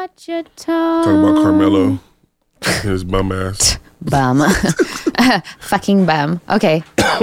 Watch your tone. Talking about Carmelo. His bum ass. Bum. Fucking bum. Okay.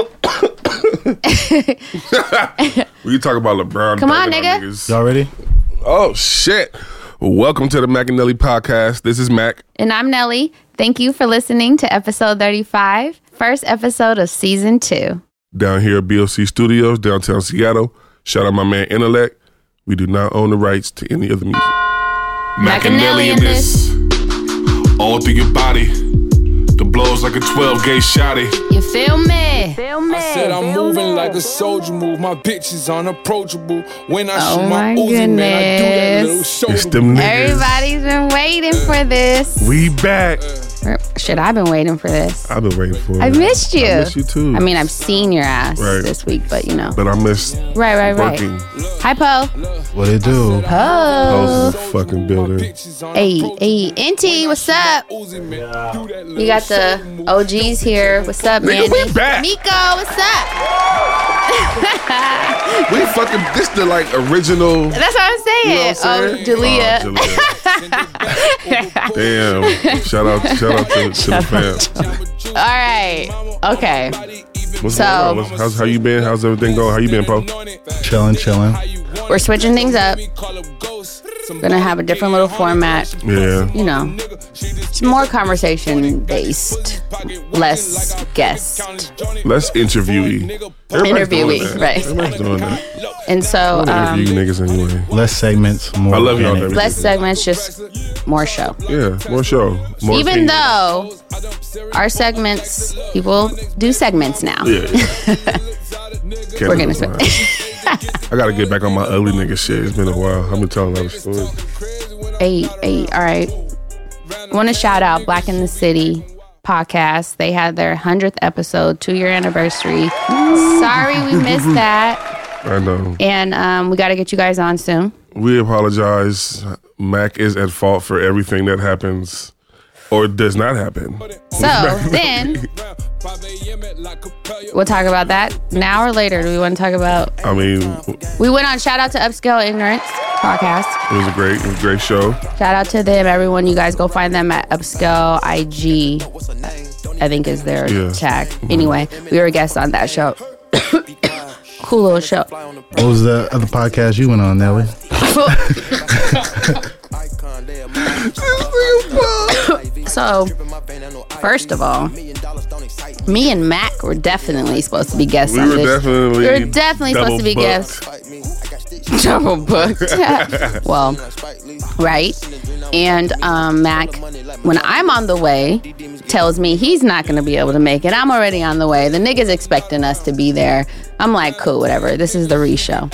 We talk about LeBron. Come on, nigga. Y'all ready? Oh, shit. Welcome to the Mac and Nelly podcast. This is Mac. And I'm Nelly. Thank you for listening to episode 35, first episode of season 2. Down here at BOC Studios, downtown Seattle. Shout out my man Intellect. We do not own the rights to any of the music. Mac and Nelly in this. On through your body. The blows like a 12-gauge shotty. You feel me? I said I'm moving like a soldier move. My bitch is unapproachable. When I shoot my my Uzi, man, I do that little goodness. shoulder. It's them niggas. Everybody's been waiting for this. We back. Shit, I've been waiting for this. I've been waiting for it. I missed you. I miss you too. I mean, I've seen your ass Right. this week, but you know. But I miss Right. working. Hi, Po. What it do? Po. Those in the fucking building. Hey, Inti, what's up? You got the OGs here. What's up, man? Nigga, we back. Miko, what's up? We fucking, this the like original. That's what I'm saying. You know what I'm saying? Julia. Oh, Damn. Shout out to the fam. All right. Okay. What's So- going on? How you been? How's everything going? How you been, Po? Chilling. We're switching things up. Gonna have a different little format. Yeah. You know, it's more conversation based, less guest. Let's interviewee. Everybody's doing Interviewee, that. right. Everybody's doing that. And so, Interview niggas anyway. Less segments, more. I love y'all. organic. less segments, just more show. Yeah, more show. More Even opinion. though our segments, people do segments now. Yeah. Can't We're gonna do it. I gotta get back on my ugly nigga shit. It's been a while. I've been telling a lot of stories. Hey, all right. I want to shout out Black in the City podcast. They had their 100th episode, 2-year anniversary. Sorry we missed that. I know. And we got to get you guys on soon. We apologize. Mac is at fault for everything that happens or does not happen. So then we'll talk about that now or later. Do we want to talk about? I mean, We went on shout out to Upscale Ignorance podcast. it was a great show. Shout out to them, everyone. You guys go find them at Upscale IG. I think is their tag. Anyway, we were guests on that show. Cool little show. What was the other podcast you went on, Nelly? So, first of all, me and Mac were definitely supposed to be guests on We this. were We were definitely supposed to be guests. Double booked. Well, right. And Mac, when I'm on the way, tells me he's not going to be able to make it. I'm already on the way. The nigga's expecting us to be there. I'm like, cool, whatever. This is the re-show.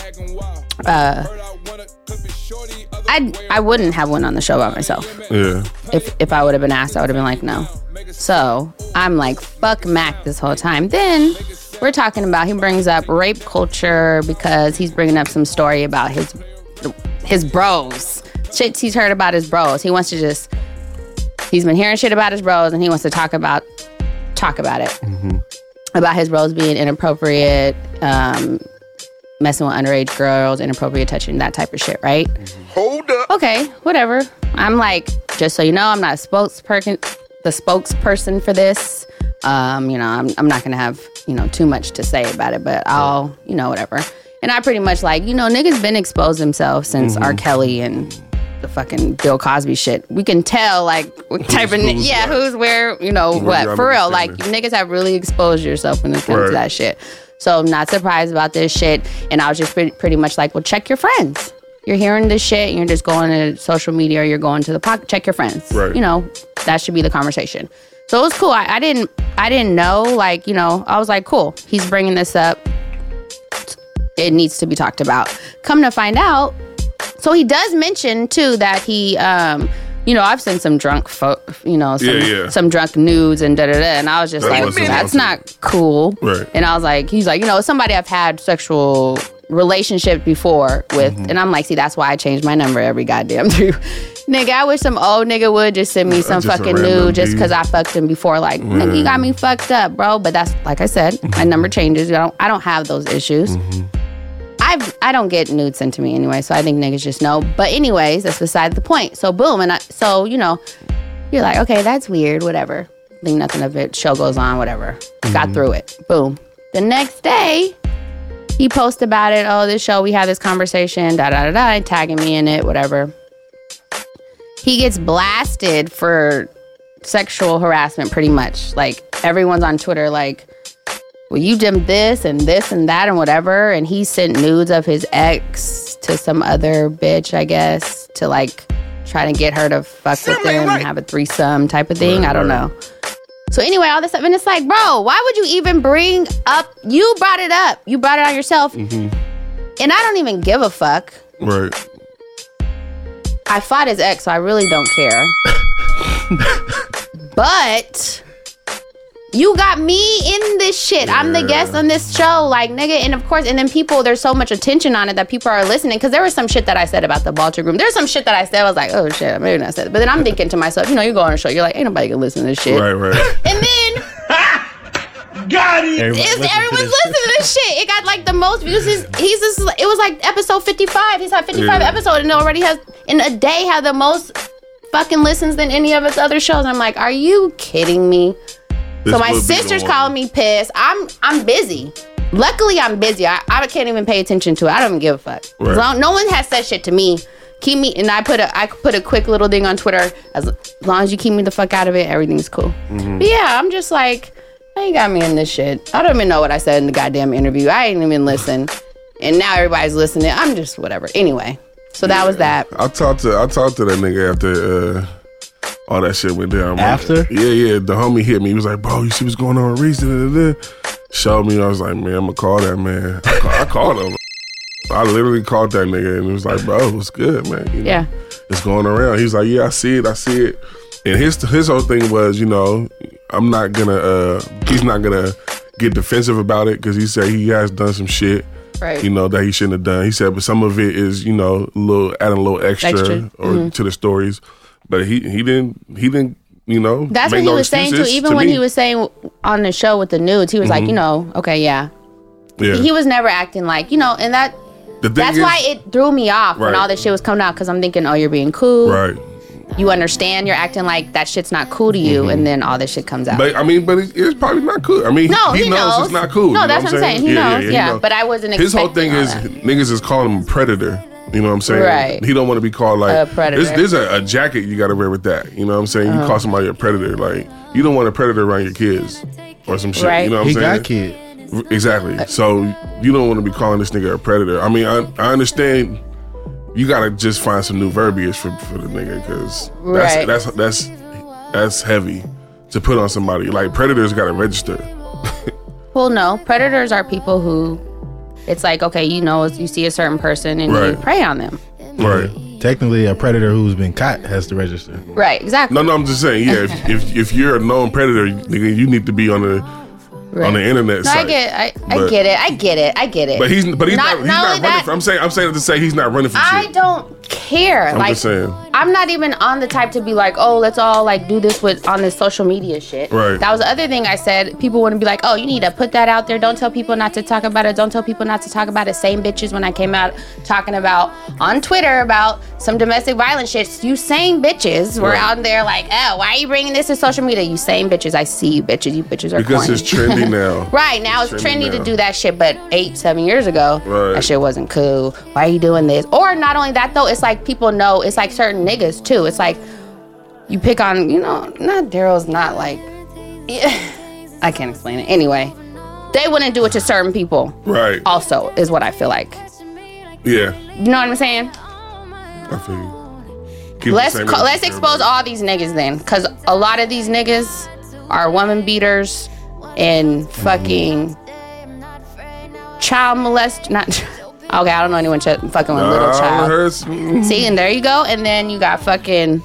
I wouldn't have went on the show by myself. Yeah. If I would have been asked, I would have been like, no. So I'm like, fuck Mac this whole time. Then we're talking about, he brings up rape culture because he's bringing up some story about his bros. Shit he's heard about his bros. He wants to just, he's been hearing shit about his bros and he wants to talk about it. Mm-hmm. About his bros being inappropriate, messing with underage girls, inappropriate touching, that type of shit, right? Hold up. Okay, whatever. I'm like, just so you know, I'm not the spokesperson for this. You know, I'm not gonna have, you know, too much to say about it, but I'll, you know, whatever. And I pretty much like, you know, niggas been exposed themselves since R. Kelly and the fucking Bill Cosby shit. We can tell like what type of who's where, you know, what for real. Like you niggas have really exposed yourself when it comes to that shit. So I'm not surprised about this shit. And I was just pretty much like, well, check your friends. You're hearing this shit and you're just going to social media or you're going to the pocket. Check your friends. Right. You know, that should be the conversation. So it was cool. I didn't know, like, you know, I was like, cool. He's bringing this up. It needs to be talked about. Come to find out, so he does mention too that he, you know, I've seen some drunk, some drunk nudes and and I was just That like, wasn't that's awesome. not cool. Right. And I was like, he's like, you know, somebody I've had sexual relationship before with, and I'm like, see, that's why I changed my number every goddamn time. Nigga, I wish some old nigga would just send me some Just a fucking random nude just dude. because I fucked him before. Like, nigga, you got me fucked up, bro. But that's, like I said, my number changes. I don't have those issues. I I don't get nudes sent to me anyway, so I think niggas just know. But anyways, that's beside the point. So boom, so you know, you're like, okay, that's weird, whatever. Think nothing of it. Show goes on, whatever. Got through it. Boom. The next day, he posts about it. Oh, this show, we had this conversation, and tagging me in it, whatever. He gets blasted for sexual harassment, pretty much. Like, everyone's on Twitter like, well, you did this and that and whatever. And he sent nudes of his ex to some other bitch, I guess, to like try to get her to fuck with him and have a threesome type of thing. I don't know. So anyway, all this stuff. And it's like, bro, why would you even bring up? You brought it up. You brought it on yourself. And I don't even give a fuck. Right. I fought his ex, so I really don't care. But you got me in this shit. Yeah. I'm the guest on this show, like, nigga. And of course, and then people, there's so much attention on it that people are listening. Because there was some shit that I said about the Baltic Room. There's some shit that I said, I was like, oh shit, maybe not said it. But then I'm thinking to myself, you know, you go on a show, you're like, ain't nobody gonna listen to this shit. Right. And then got it. Everyone's listening to this shit. It got like the most views. It was like episode 55. He's had 55 episodes and it already has, in a day, had the most fucking listens than any of its other shows. I'm like, are you kidding me? So my sister's calling me pissed. I'm busy. Luckily, I'm busy. I can't even pay attention to it. I don't even give a fuck. Right. No one has said shit to me. Keep me, and I put a quick little thing on Twitter. As long as you keep me the fuck out of it, everything's cool. But yeah, I'm just like, I ain't got me in this shit. I don't even know what I said in the goddamn interview. I ain't even listen. And now everybody's listening. I'm just whatever. Anyway, so that was that. I talked to that nigga after all that shit went down. After? Yeah. The homie hit me. He was like, bro, you see what's going on with Reese? Showed me. I was like, man, I'm going to call that man. I called him. I literally called that nigga and it was like, bro, what's good, man? You know, it's going around. He's like, yeah, I see it. And his whole thing was, you know, he's not going to get defensive about it because he said he has done some shit. Right. You know, that he shouldn't have done. He said, but some of it is, you know, adding a little extra. Or to the stories. But he didn't, you know. That's what he was saying too. Even when he was saying on the show with the nudes, he was like, you know, okay, yeah. He was never acting like, you know, and that's why it threw me off when all this shit was coming out, because I'm thinking, oh, you're being cool. Right. You understand, you're acting like that shit's not cool to you, and then all this shit comes out. But I mean, it's probably not cool. I mean, he knows it's not cool. No, that's what I'm saying. He knows. Yeah, but I wasn't expecting. His whole thing is niggas is calling him a predator. You know what I'm saying? Right. He don't want to be called like a predator. There's a jacket you got to wear with that. You know what I'm saying? You call somebody a predator, like you don't want a predator around your kids or some shit. Right. You know what I'm saying? He got kids. Exactly. So you don't want to be calling this nigga a predator. I mean, I understand. You got to just find some new verbiage for the nigga, because that's heavy to put on somebody. Like, predators got to register. Well, no, predators are people who. It's like, okay, you know, you see a certain person and you prey on them. Right. Technically, a predator who's been caught has to register. Right, exactly. No, I'm just saying, yeah, if you're a known predator, nigga, you need to be on the internet site. I get it. But he's not running for. I'm saying to say he's not running for shit. I don't care. I'm just saying. I'm not even on the type to be like, oh, let's all like do this on this social media shit. Right. That was the other thing I said. People wouldn't be like, oh, you need to put that out there. Don't tell people not to talk about it. Don't tell people not to talk about it. Same bitches when I came out talking about on Twitter about some domestic violence shit. You same bitches were out there like, oh, why are you bringing this to social media? You same bitches. I see you bitches. You bitches are because corny. It's trendy now. Right. Now it's trendy to do that shit. But 8-7 years ago, that shit wasn't cool. Why are you doing this? Or not only that though, it's like people know. It's like certain niggas too. It's like you pick on, you know, not Daryl's not like, I can't explain it. Anyway, they wouldn't do it to certain people. Right. Also, is what I feel like. Yeah. You know what I'm saying? I feel you. Let's expose all these niggas then, because a lot of these niggas are woman beaters and fucking child Okay, I don't know anyone fucking with little child. See, and there you go. And then you got fucking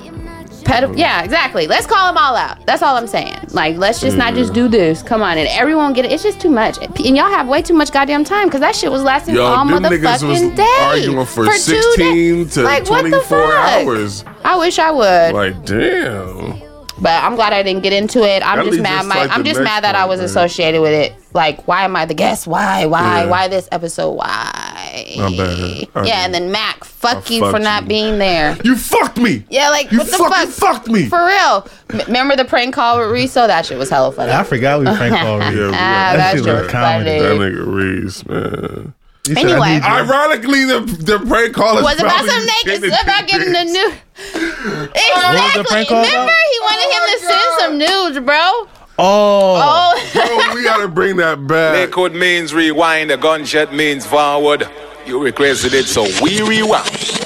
yeah, exactly. Let's call them all out. That's all I'm saying. Like, let's just not just do this. Come on, and everyone get it. It's just too much, and y'all have way too much goddamn time, because that shit was lasting all motherfucking day. Arguing for 16 to like, 24 hours. I wish I would. Like, damn. But I'm glad I didn't get into it. I'm just mad. I'm just mad that I was associated with it. Like, why am I the guest? Why this episode? Why? My bad. Yeah, and then Mac, fuck you for not being there. You fucked me. Yeah, like, what the fuck? You fucked me. For real. Remember the prank call with Rizzo? That shit was hella funny. I forgot we prank called Reese. That shit was funny. That nigga Reese, man. Anyway, ironically, the prank call is was about some naked stuff about getting the nude. Exactly. Remember, he wanted him to send some nudes, bro. Oh. Bro, we gotta bring that back. Liquid means rewind, a gunshot means forward. You requested it, so we rewind.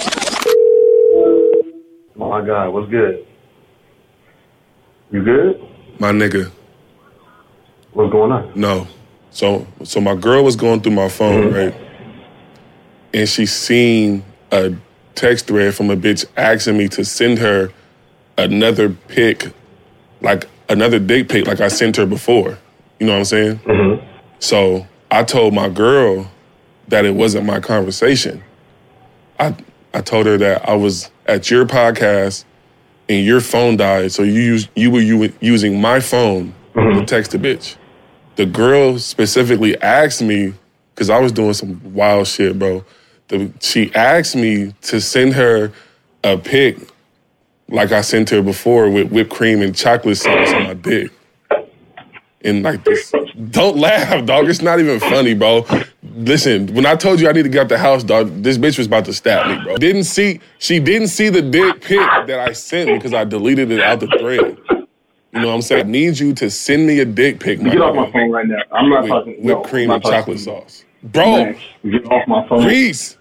Oh my God, what's good? You good? My nigga. What's going on? No. So my girl was going through my phone, right? And she seen a text thread from a bitch asking me to send her another pic, like another dick pic like I sent her before. You know what I'm saying? Mm-hmm. So I told my girl that it wasn't my conversation. I told her that I was at your podcast and your phone died, so you were using my phone to text a bitch. The girl specifically asked me, because I was doing some wild shit, bro. She asked me to send her a pic like I sent her before with whipped cream and chocolate sauce on my dick. And like this, don't laugh, dog. It's not even funny, bro. Listen, when I told you I need to get out the house, dog, this bitch was about to stab me, bro. She didn't see the dick pic that I sent because I deleted it out the thread. You know what I'm saying? I need you to send me a dick pic, my Get off my phone right now. I'm not talking. Whipped cream and chocolate sauce. Bro. Max, get off my phone. Reese,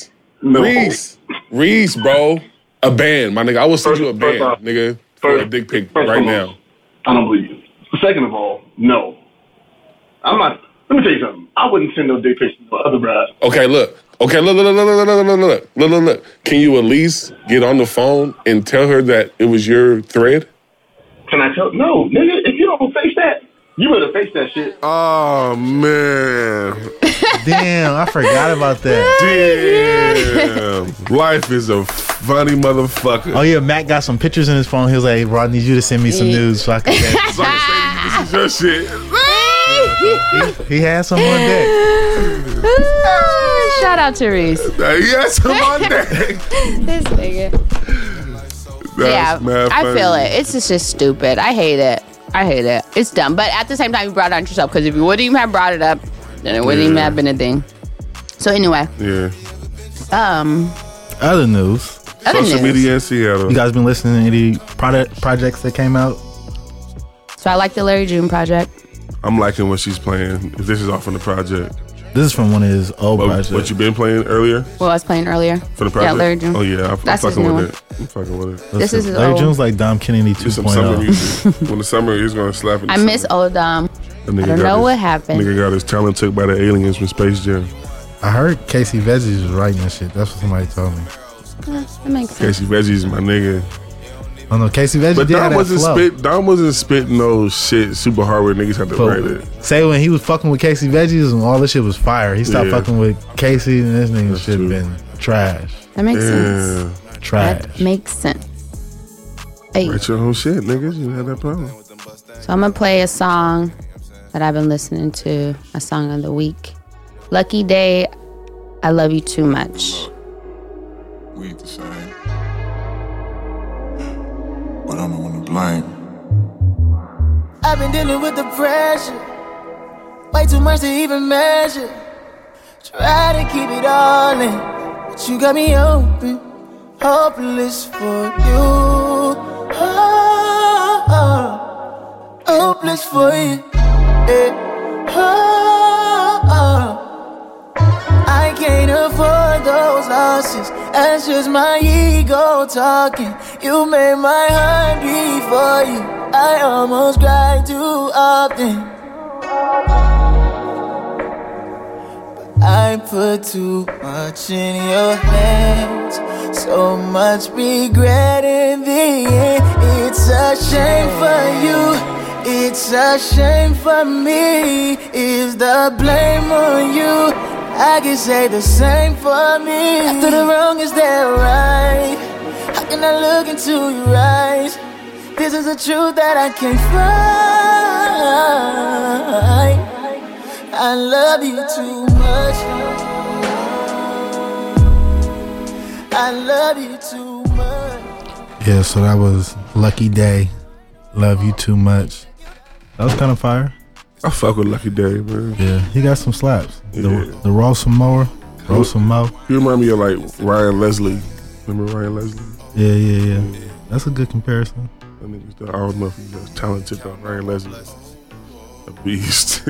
bro. A band, my nigga. I will send you a band, nigga, for a dick pic right now. I don't believe you. Second of all, no. I'm not. Let me tell you something. I wouldn't send no dick pics to no other bride. Okay, look. Look. Can you at least get on the phone and tell her that it was your thread? Can I tell? No, nigga. If you don't face that, you better face that shit. Oh man. Damn, I forgot about that. Damn. Life is a funny motherfucker. Oh yeah, Matt got some pictures in his phone. He was like, "Bro, I need you to send me some news so I can say this is your shit." He had some on deck. Shout out to Reese. He had some on deck. This nigga. Yeah, I feel it. It's just stupid. I hate it. It's dumb. But at the same time, you brought it on yourself, because if you wouldn't even have brought it up, then it wouldn't even have been a thing. So anyway. Yeah. Other news. Social media in Seattle. You guys been listening to any projects that came out? So I like the Larry June project. I'm liking what she's playing. This is off from the project. This is from one of his old projects. What you been playing earlier? What I was playing earlier. For the project? Yeah, Larry June. Oh yeah, I'm fucking with it. I'm fucking with it. This is Larry June's like Dom Kennedy 2.0. When the summer is gonna slap it. I miss old Dom. I don't know what happened. Nigga got his talent took by the aliens from Space Jam. I heard Casey Veggies was writing that shit. That's what somebody told me. That makes sense. Casey Veggies, my nigga. I don't know, Casey Veggies. But Dom wasn't spitting no shit super hard where niggas had to write it. Say when he was fucking with Casey Veggies and all this shit was fire. He stopped fucking with Casey and this nigga shit been trash. That makes sense. Trash. That makes sense. Hey. Write your own shit, niggas. You had that problem. So I'm gonna play a song that I've been listening to, a song of the week. Lucky Day, I Love You Too Much. We ain't the same, but I'm the one to blame. I've been dealing with the pressure, way too much to even measure. Try to keep it all in, but you got me open, hopeless for you. Hopeless for you. I can't afford those losses. That's just my ego talking. You made my heart beat for you. I almost cried too often, but I put too much in your hands. So much regret in the end. It's a shame for you. It's a shame for me. Is the blame on you? I can say the same for me. After the wrong, is that right? How can I look into your eyes? This is the truth that I can't find. I love you too much. I love you too much. Yeah, so that was Lucky Day. Love You Too Much. That was kind of fire. I fuck with Lucky Day, man. Yeah, he got some slaps. Yeah. The Rosa Mower. Rosa Mo. You remind me of like Ryan Leslie. Remember Ryan Leslie? Yeah. That's a good comparison. I don't know if he's talented though. Ryan Leslie, a beast.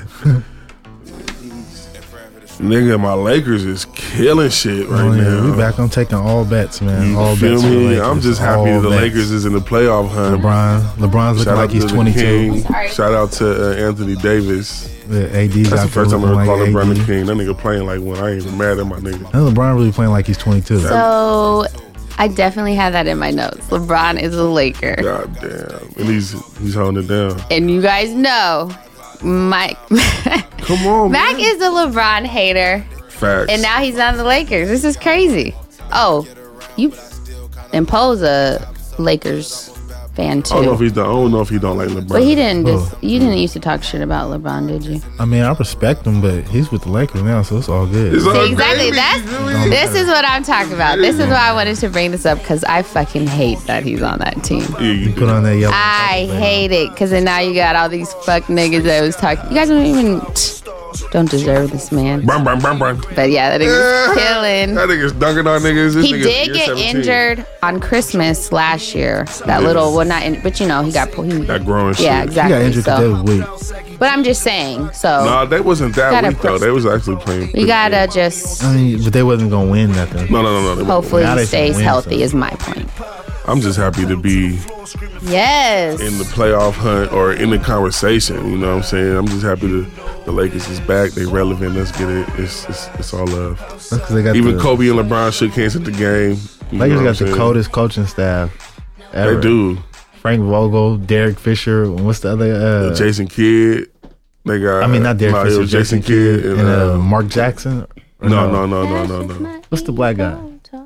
Nigga, my Lakers is killing shit right now. We back on taking all bets, man. All feel bets. me? I'm just happy that the Lakers is in the playoff hunt. LeBron's looking like he's 22. Shout out to Anthony Davis. Yeah, AD. That's the first time I ever called like LeBron the king. That nigga playing like one. I ain't even mad at my nigga. And LeBron really playing like he's 22. So I definitely had that in my notes. LeBron is a Laker. God damn. And he's holding it down. And you guys know, Mike. Come on, Mac man. is a LeBron hater. Facts. And now he's on the Lakers. This is crazy. Oh, you impose a Lakers fan too. I don't know if he don't like LeBron. But he didn't. You didn't used to talk shit about LeBron, did you? I mean, I respect him, but he's with the Lakers now, so it's all good. See, exactly. This is what I'm talking about. This is why I wanted to bring this up because I fucking hate that he's on that team. Yeah, you put on that yellow. I hate it because then now you got all these fuck niggas that was talking. You guys don't deserve this man. Burn. But yeah, that nigga's killing. That nigga's dunking on niggas. He did get 17. Injured on Christmas last year. That little, well, but you know, he got that growing shit. Yeah, exactly. He got injured because they was weak. But I'm just saying, so. No, they wasn't that weak though. They was actually playing. We gotta just. I mean, but they wasn't gonna win nothing. No. Hopefully he stays healthy is my point. I'm just happy to be in the playoff hunt or in the conversation. You know what I'm saying? I'm just happy the Lakers is back. They relevant. Let's get it. It's all love. Even Kobe and LeBron shook hands at the game. Lakers got the coldest coaching staff ever. They do. Frank Vogel, Derek Fisher, what's the other? Jason Kidd. They got. I mean, not Derek Fisher. Jason Kidd and Mark Jackson. No. What's the black guy?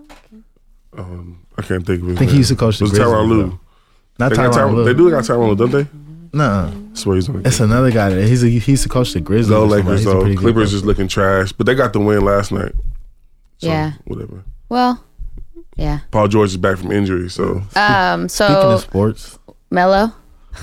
I can't think of his name. I think he used to coach the Grizzlies. Tyronn Lue. Not Tyronn Lue. They do got Tyronn Lue, don't they? No. That's where he's on. It's another guy. He used to coach the Grizzlies. No Lakers though. Clippers is looking trash, but they got the win last night. So, yeah. Whatever. Well, yeah. Paul George is back from injury, so. Speaking of sports, Melo.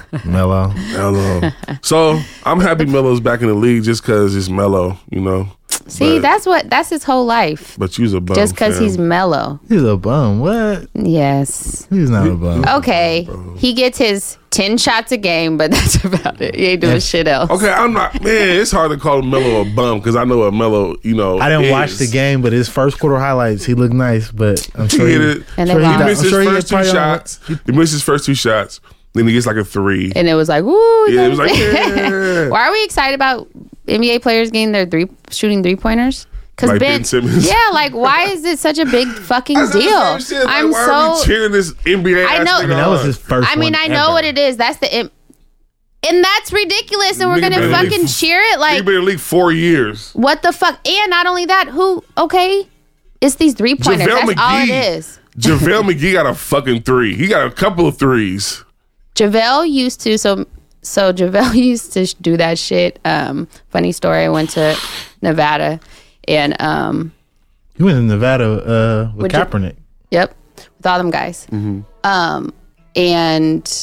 So I'm happy Melo's back in the league just because it's Melo, you know. See, that's his whole life. But you's a bum. Just because he's mellow. He's a bum. What? Yes. He's not a bum. Okay. He gets his 10 shots a game, but that's about it. He ain't doing shit else. Okay, I'm not. Man, it's hard to call Melo a bum because I know what Melo, you know. I didn't watch the game, but his first quarter highlights, he looked nice. But I'm sure he missed his first two shots. He missed his first two shots. Then he gets like a 3. And it was like, woo. Yeah, it was like, yeah. Why are we excited about NBA players getting their shooting 3-pointers? Because like Ben Simmons. Yeah, like, why is it such a big fucking deal? I'm why are we cheering this NBA? I know. that was his first. I mean, I know what it is. That's and that's ridiculous. And we're going to fucking cheer it? Like, he's been in the league 4 years. What the fuck? And not only that, it's these 3-pointers. That's all it is. JaVale McGee got a fucking 3. He got a couple of 3s. JaVale used to, so JaVale used to do that shit. Funny story, I went to Nevada and you went to Nevada with Kaepernick. Yep, with all them guys. Mm-hmm. And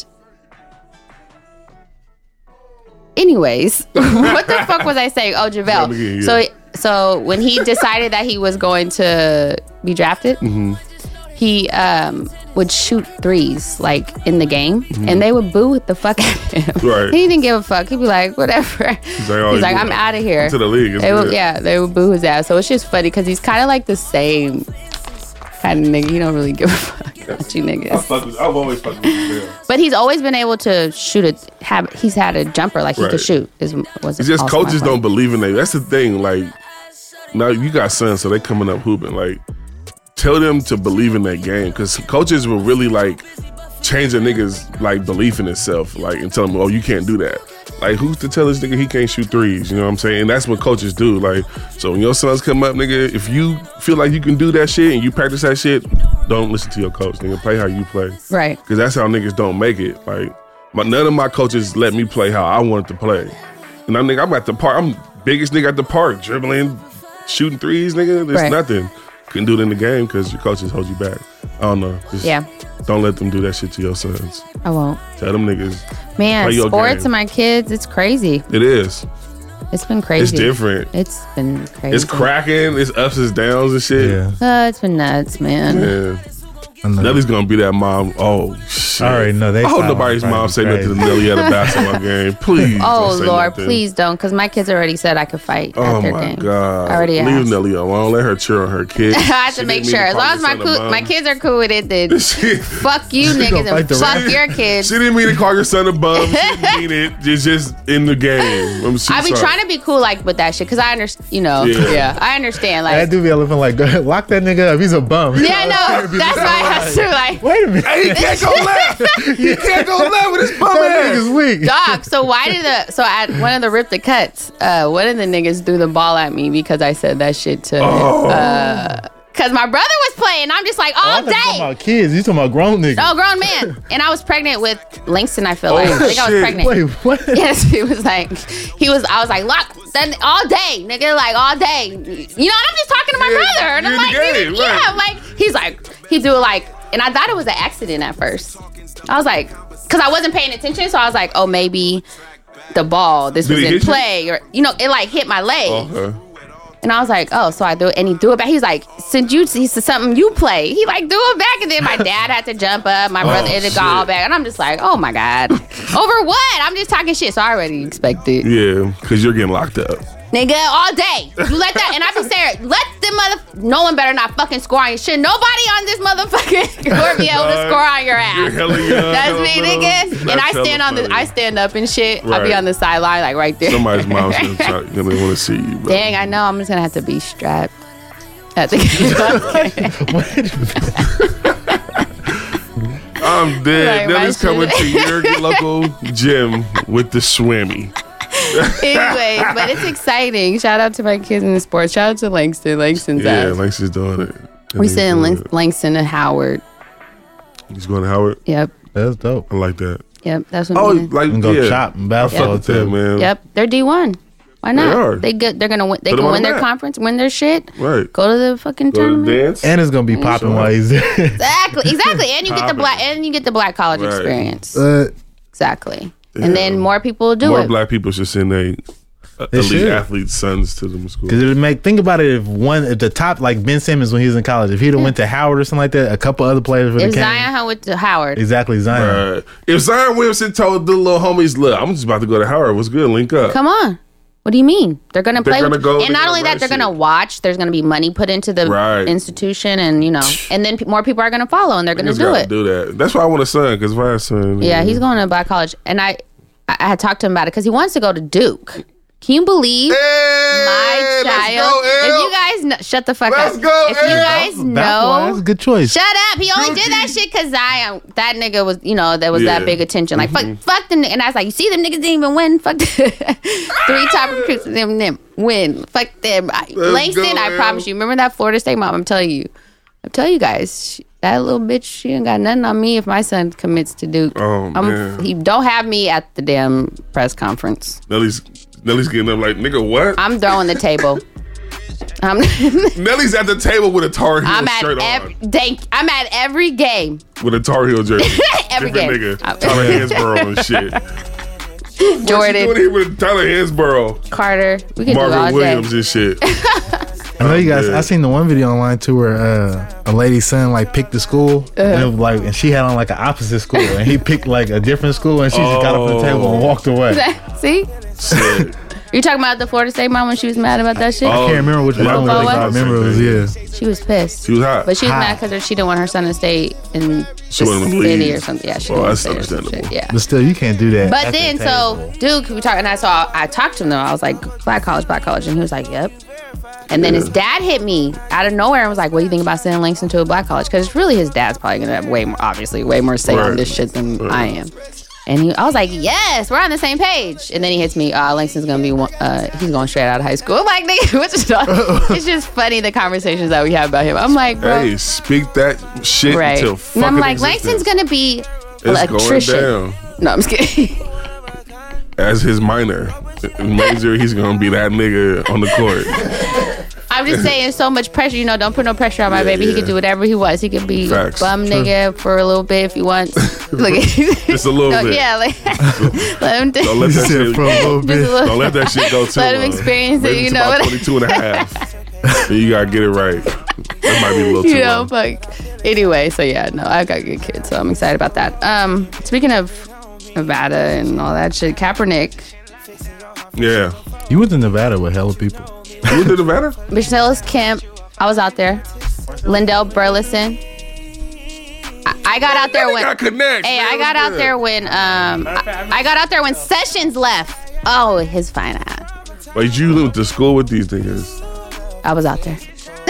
anyways, what the fuck was I saying? Oh, JaVale. McGee, yeah. So when he decided that he was going to be drafted, he would shoot 3s like in the game, and they would boo the fuck out of him. Right. He didn't give a fuck. He'd be like, whatever. He's like, I'm out of here. To the league. They would boo his ass. So it's just funny because he's kind of like the same kind of nigga. He don't really give a fuck about you niggas. I've always fucked with him. But he's always been able to shoot it. He's had a jumper like he could shoot. It's just coaches don't believe in it. That's the thing. Like, now you got sons, so they coming up hooping. Like, tell them to believe in that game, because coaches will really like change a nigga's like belief in itself, like, and tell him, oh, you can't do that. Like, who's to tell this nigga he can't shoot 3s? You know what I'm saying? And that's what coaches do. Like, so when your sons come up, nigga, if you feel like you can do that shit and you practice that shit, don't listen to your coach. Nigga, play how you play. Right. Because that's how niggas don't make it. Like, none of my coaches let me play how I wanted to play. And I'm at the park. I'm biggest nigga at the park, dribbling, shooting 3s, nigga. There's nothing. couldn't do it in the game because your coaches hold you back. I don't know. Just don't let them do that shit to your sons. I won't. Tell them niggas. Man, sports and my kids, it's crazy. It is. It's been crazy. It's different. It's been crazy. It's cracking. It's ups and downs and shit. Yeah. It's been nuts, man. Yeah. Nelly's gonna be that mom. Oh shit! I already know. I hope nobody's mom say nothing to Nelly at a basketball game. Please. Oh Lord, please don't, because my kids already said I could fight at their game. Oh my God! I already leave asked. Nelly alone. Let her cheer on her kids. I have to make sure. As long as my kids are cool with it, then fuck you niggas and fuck your kids. She didn't mean to call your son a bum. She didn't mean it. It's just in the game. I be trying to be cool like with that shit, because I understand. You know, I understand. Like I do be looking like, lock that nigga up. He's a bum. Yeah, no, that's why I have to like. Wait a minute. Hey, he can't go left. He can't go left with his bum ass. Nigga's weak. Dog. So why did at one of the Rip the Cuts, one of the niggas threw the ball at me because I said that shit to because my brother was playing. I'm just like all day. You talking about kids? You talking about grown niggas? Oh, grown man. And I was pregnant with Langston. I feel like I think I was pregnant. Wait, what? Yes, I was like, lock all day, nigga, like all day. You know, and I'm just talking to my brother, and I'm like, he's like, he do it like. And I thought it was an accident at first. I was like, because I wasn't paying attention, so I was like, oh, maybe the ball, this was in play, or it like hit my leg. And I was like, oh, so I do it, and he threw it back. He's like, he said something you play. He like threw it back, and then my dad had to jump up. My brother it got all back, and I'm just like, oh my God, over what? I'm just talking shit, so I already expected. Yeah, because you're getting locked up. Nigga, all day. You let that, and I be saying, let the no one better not fucking score on your shit. Nobody on this motherfucking court be able to score on your ass. That's me, nigga. And I stand up and shit. Right. I be on the sideline, like right there. Somebody's mom's gonna want to see you, bro. Dang, I know. I'm just gonna have to be strapped at the game. I'm dead. Nelly's coming to your local gym with the swimmy. Anyway, but it's exciting. Shout out to my kids in the sports. Shout out to Langston. Langston's ass. Langston's doing it. We sent Langston and Howard. He's going to Howard? Yep. That's dope. I like that. Yep, that's what we like go chop and basketball too, man. Yep, they're D1. Why not? They're gonna win. They can win their conference, win their shit. Right. Go to the fucking tournament. And it's gonna be popping while he's there. Exactly. And you get the black college experience. Exactly. And then more people will do it. More black people should send their elite athletes' sons to them schools. Because it would think about it, if the top, like Ben Simmons when he was in college, if he'd have went to Howard or something like that, a couple other players would have came. If Zion went to Howard. Exactly, Zion. Right. If Zion Williamson told the little homies, look, I'm just about to go to Howard. What's good? Link up. Come on. What do you mean? They're going to play. And not only that, they're going to watch. There's going to be money put into the institution, and and then more people are going to follow, and they're going to do it. Do that. That's why I want a son, because if I have a son. Yeah, he's going to black college. And I had talked to him about it because he wants to go to Duke. Can you believe my child? If you guys know, shut the fuck up. If you guys know, that's a good choice. Shut up. He only did that shit because Zion, that nigga was, there was that big attention. Like, fuck them. And I was like, you see, them niggas didn't even win. Fuck the 3 top recruits, them win. Fuck them. Langston, I promise you. Remember that Florida State mom? I'm telling you guys. That little bitch, she ain't got nothing on me if my son commits to Duke. Oh, man. He don't have me at the damn press conference. Nelly's getting up like, nigga, what? I'm throwing the table. Nelly's at the table with a Tar Heel shirt on. I'm at every game. With a Tar Heel jersey. Every game. Nigga. Tyler Hansborough and shit. Jordan. What's he doing here with Tyler Hansborough? Carter. We can Marvin do all Williams day. And shit. I know you guys. I seen the one video online too where a lady's son like picked the school and it was like, and she had on like an opposite school, and he picked like a different school, and she just got off the table and walked away. See? Shit. You talking about the Florida State mom when she was mad about that shit? I can't remember which one. I remember it was She was pissed. She was hot. But she was mad because she didn't want her son to stay in the city or something. Yeah, she that's understandable. Yeah. But still, you can't do that. But then, so Duke, we talked, and I talked to him though. I was like, black college, and he was like, yep. And then his dad hit me out of nowhere and was like, what do you think about sending Langston to a black college? Because really his dad's probably going to have way more say on this shit than I am. And I was like, yes, we're on the same page. And then he hits me, Langston's going to be, he's going straight out of high school. I'm like, nigga, it's just funny the conversations that we have about him. I'm like, bro. Hey, speak that shit until fucking And I'm like, existence. Langston's going to be an electrician. Going down. No, I'm just kidding. As his minor. Major, he's going to be that nigga on the court. I'm just saying, so much pressure. Don't put no pressure on my baby. He could do whatever he wants. He could be bum nigga for a little bit if he wants. Just a little bit. Yeah, let him. Don't let that shit for a little bit. Don't let that shit go too long. Let him experience it. About 22 and a half. Then you gotta get it right. That might be a little too long. Fuck. Anyway, so yeah, no, I got good kids, so I'm excited about that. Speaking of Nevada and all that shit, Kaepernick. Yeah. You went to Nevada with hella people. You went to Nevada? Marcellus Kemp. I was out there. Lindell Burleson. I got out there when. I got out there when. I got out there when Sessions left. Oh, his fine ass. Like you went to school with these niggas. I was out there.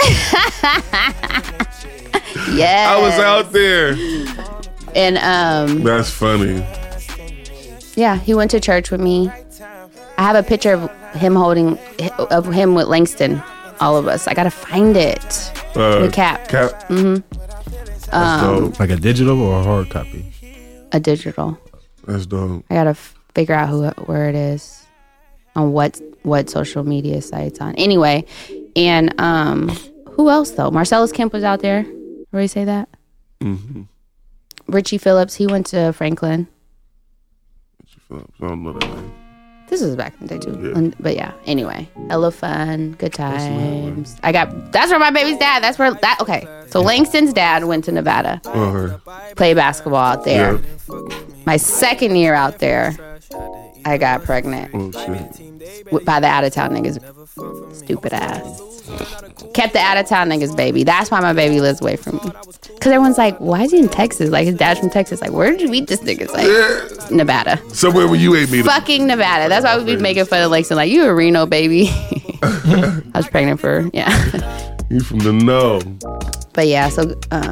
Yeah. I was out there. And that's funny. Yeah, he went to church with me. I have a picture of him with Langston, all of us. I gotta find it. With Cap. Mm-hmm. Dope. Like a digital or a hard copy? A digital. That's dope. I gotta figure out where it is on what social media sites on. Anyway, and who else though? Marcellus Kemp was out there. Already say that. Mm-hmm. Richie Phillips, he went to Franklin. Richie Phillips, I don't know that name. This was back in the day too. Yeah. But yeah, anyway. Hella fun, good times. That's where my baby's dad, okay. So Langston's dad went to Nevada. Play basketball out there. Yeah. My second year out there, I got pregnant. Oh shit. By the out-of-town niggas. Stupid ass. Kept the out-of-town niggas baby. That's why my baby lives away from me. Because everyone's like, why is he in Texas? Like, his dad's from Texas. Like, where did you meet this nigga? It's like, Nevada. Somewhere where you ain't meet him. Fucking Nevada. That's why we be making fun of Langston. Like, you a Reno baby. I was pregnant for, You from the know. But yeah, so,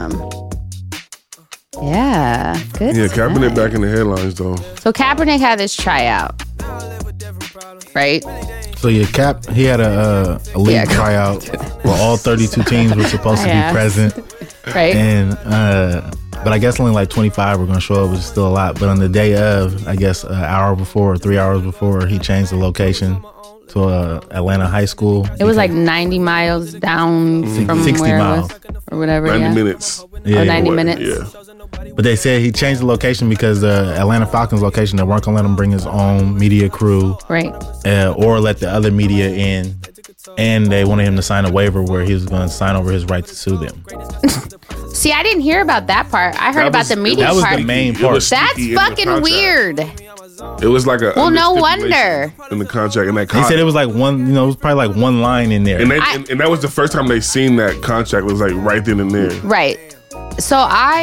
yeah, good. Yeah, Kaepernick back in the headlines though. So Kaepernick had this tryout, right? So yeah, he had a league tryout where all 32 teams were supposed to be present, right? And but I guess only like 25 were gonna show up, which is still a lot. But on the day of, I guess an hour before or 3 hours before, he changed the location to Atlanta High School. It was like 90 miles down from 60 where miles. It was, or whatever. 90 minutes. Yeah. Oh, 90 minutes. Yeah. But they said he changed the location because the Atlanta Falcons location, they weren't going to let him bring his own media crew. Right. Or let the other media in. And they wanted him to sign a waiver where he was going to sign over his right to sue them. See, I didn't hear about that part. I heard about the media part. That was the main part. That's fucking weird. It was like a no wonder in the contract. In that he said it was like one, it was probably like one line in there. And that was the first time they seen that contract. It was like right then and there. Right. So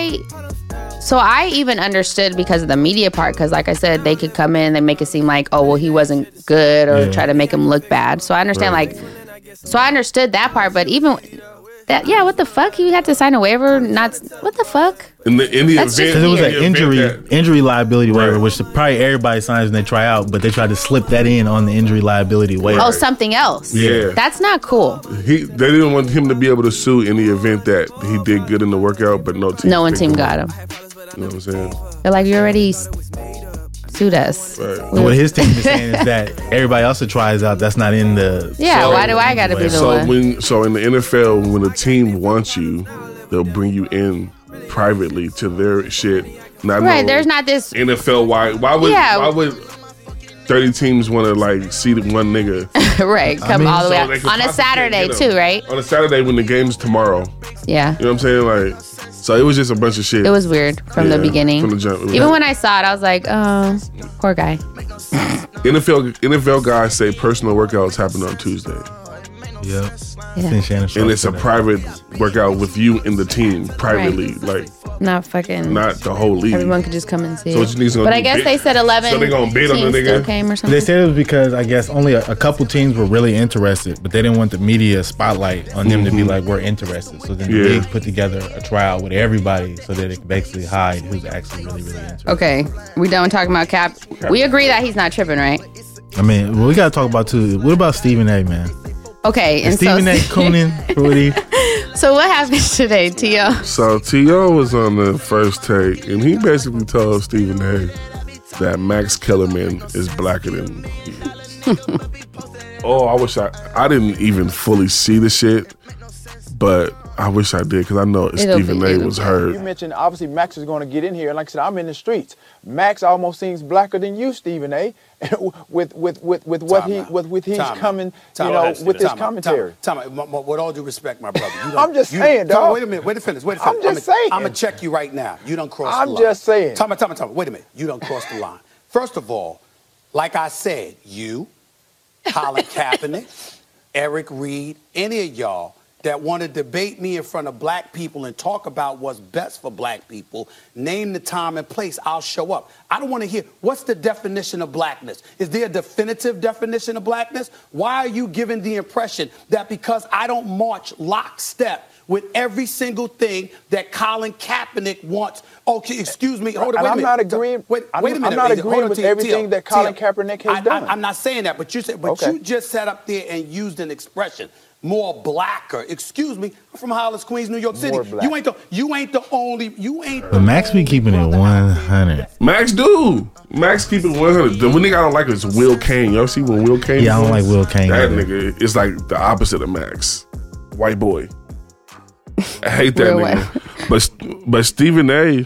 I even understood because of the media part, because like I said, they could come in and make it seem like, oh, well, he wasn't good, or try to make him look bad. So I understand, so I understood that part, but even that, what the fuck? He had to sign a waiver, what the fuck? In the event, because it was an injury liability waiver, which probably everybody signs when they try out, but they tried to slip that in on the injury liability waiver. Oh, something else. Yeah. That's not cool. They didn't want him to be able to sue in the event that he did good in the workout, but no team got him. You know what I'm saying? They're like, you already sued us. Right. What his team is saying is that everybody else that tries out, that's not in the... Yeah, why do I got to be the one? So in the NFL, when a team wants you, they'll bring you in privately to their shit. There's not this... NFL wide. Why would 30 teams want to like see the one nigga? Right, come all the way out. On a Saturday too, right? On a Saturday when the game's tomorrow. Yeah. You know what I'm saying? Like... So it was just a bunch of shit. It was weird from the beginning. From the jump. Even when I saw it, I was like, oh, poor guy. NFL guys say personal workouts happen on Tuesday. Yep. Yeah. And it's a private workout with you and the team privately, like not the whole league. Everyone could just come and see. So it. But I guess they said 11. So they gonna bid on the nigga. Came or something. They said it was because I guess only a couple teams were really interested, but they didn't want the media spotlight on them to be like, we're interested. So then the league put together a trial with everybody so that it could basically hide who's actually really, really interested. Okay, we done talking about Cap. We agree that he's not tripping, right? I mean, we gotta talk about too. What about Stephen A, man? Okay, and Stephen A cooning for what he... So what happened today, T.O.? So T.O. was on the First Take, and he basically told Stephen A that Max Kellerman is blacker than he is. Oh, I wish I didn't even fully see the shit, but I wish I did because I know Stephen A. was heard. You mentioned obviously Max is going to get in here, and like I said, I'm in the streets. Max almost seems blacker than you, Stephen A. with what he's coming, with his commentary. With all due respect, my brother. I'm just saying, dog. Wait a minute. Wait to finish. I'm just saying. I'm gonna check you right now. You done crossed the line. I'm just saying. Tell me. Wait a minute. You done crossed the line. First of all, like I said, you, Colin Kaepernick, Eric Reed, any of y'all that want to debate me in front of black people and talk about what's best for black people, name the time and place, I'll show up. I don't want to hear, what's the definition of blackness? Is there a definitive definition of blackness? Why are you giving the impression that because I don't march lockstep with every single thing that Colin Kaepernick wants? Okay, excuse me. Hold on, wait a minute. I'm not agreeing. Wait a minute. I'm not agreeing with everything that Colin Kaepernick has done. I'm not saying that, but you said, you just sat up there and used an expression. More blacker. Excuse me, I'm from Hollis, Queens, New York City. You ain't the only. But Max be keeping it 100. Max do. Max keep it 100. The one nigga I don't like is Will Kane. Y'all see when Will Kane? Yeah, I don't like Will Kane. That nigga is like the opposite of Max. White boy. I hate that nigga. But Stephen A.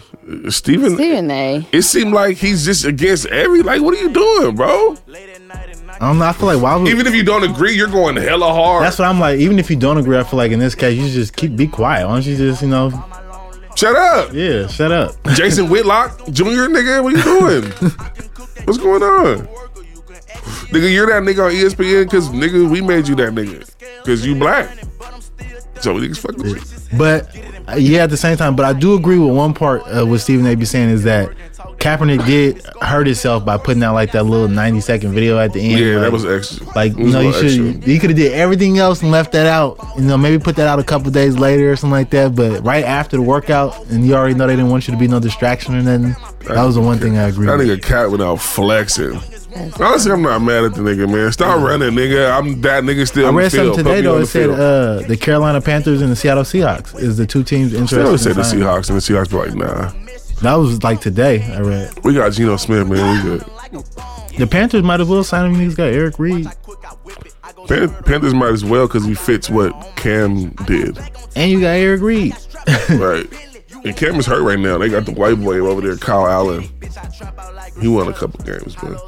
It seemed like he's just against what are you doing, bro? I don't know. I feel like why would, even if you don't agree, you're going hella hard. That's what I'm like. Even if you don't agree, I feel like in this case, you just be quiet. Why don't you just, shut up? Yeah, shut up. Jason Whitlock Jr., nigga, what are you doing? What's going on? Nigga, you're that nigga on ESPN because, nigga, we made you that nigga because you black. So niggas fuck with you. But, yeah, at the same time, but I do agree with one part what Stephen A. be saying is that Kaepernick did hurt himself by putting out like that little 90-second video at the end. Yeah, that was extra. He could have did everything else and left that out. Maybe put that out a couple days later or something like that. But right after the workout, and you already know they didn't want you to be no distraction or nothing. That was the one thing I agree with. That nigga Cat went out flexing. Honestly, I'm not mad at the nigga, man. Stop running, nigga. I'm that nigga still. I read something today though. It said the Carolina Panthers and the Seattle Seahawks is the two teams interested. They would say the Seahawks, and the Seahawks be like, nah. That was like today, I read. We got Geno Smith, man. We good. The Panthers might as well sign him. He's got Eric Reed. Panthers might as well because he fits what Cam did. And you got Eric Reed. Right. And Cam is hurt right now. They got the white boy over there, Kyle Allen. He won a couple games, but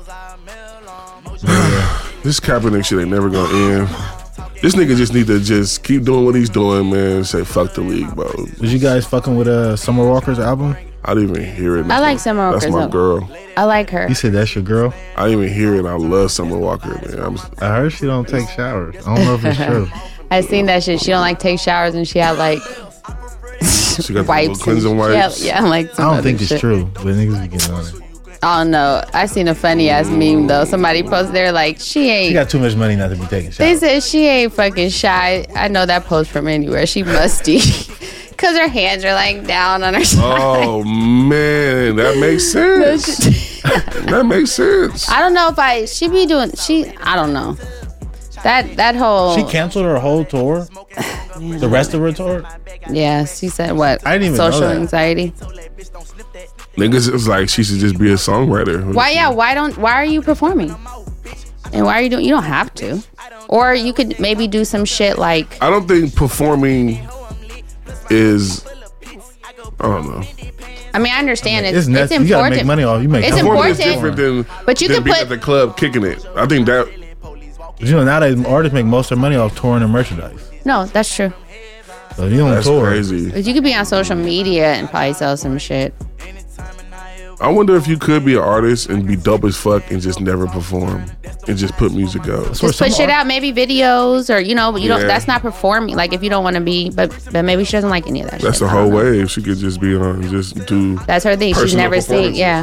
this Kaepernick shit ain't never gonna end. This nigga just need to just keep doing what he's doing, man. Say fuck the league, bro. Was you guys fucking with Summer Walker's album? I didn't even hear it. I like Summer Walker's album. That's my girl. I like her. You said that's your girl? I didn't even hear it. I love Summer Walker, man. I heard she don't take showers. I don't know if it's true. I seen that shit. She don't like take showers, and she had like she got wipes. Cleansing wipes. Yeah, like I don't think it's true, but niggas be getting on it. Oh no, I seen a funny ass meme though. Somebody posted there like she got too much money not to be taking showers. They said she ain't fucking shy. I know that post from anywhere. She musty. Cause her hands are like down on her side. Oh man, that makes sense. That makes sense. I don't know if she be doing I don't know. That whole she canceled her whole tour. Yeah. The rest of her tour. Yeah, she said what? I didn't even social know that. Anxiety. Niggas is like she should just be a songwriter. Why are you performing? And why are you doing? You don't have to. Or you could maybe do some shit like. I don't think performing is. I don't know. I mean, I understand it's important. You gotta make money off. You make. It's important. It's different than. But you than can being put at the club kicking it. I think that. You know, nowadays artists make most of their money off touring and merchandise. No, that's true. So you don't tour. Crazy. But you could be on social media and probably sell some shit. I wonder if you could be an artist and be dope as fuck and just never perform and just put music out. Just put shit out, maybe videos or you don't. That's not performing. Like if you don't want to be, but maybe she doesn't like any of that. That's shit. the whole wave. She could just be on and just do. That's her thing. She's never seen. Yeah.